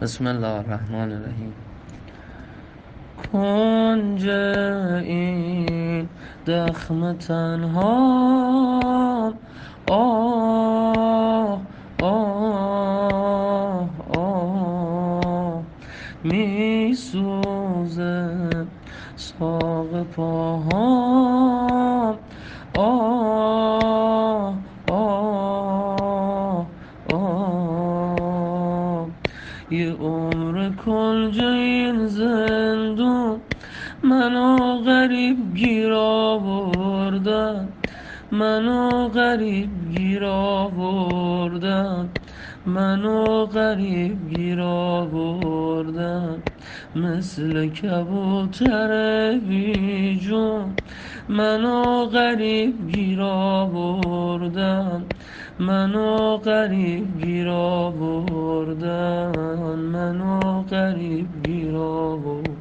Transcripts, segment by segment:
بسم الله الرحمن الرحیم. کنج این دخم تنها، آه آه آه می سوزه ساق پاهام، آه آه آه یه عمر کنج این زندون منو غریب گیر آوردن، منو غریب گیر آوردن، منو غریب گیر آوردن. مثل کبوتر بی جون منو غریب گیر آوردن، منو غریب گیر آوردن، منو غریب گیر آوردن.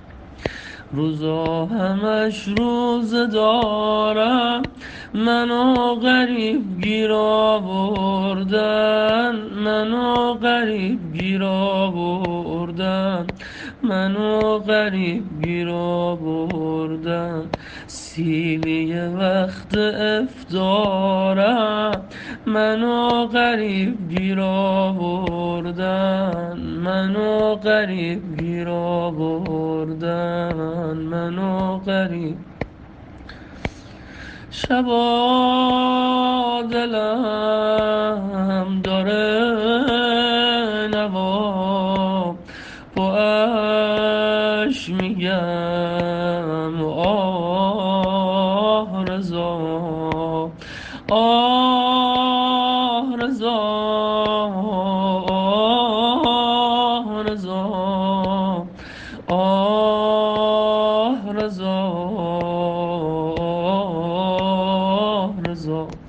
روزا همش روزه دارم، منو غریب گیر آوردن، منو غریب گیر آوردن، منو غریب گیر آوردن. سیلی وقت افطارم منو غریب گیر آوردن، منو غریب گیر آوردن، منو غریب. شبا دلم داره نوا، با اش میگم آه رضا، آه رضا، آه رضا، آه رضا، آه رضا.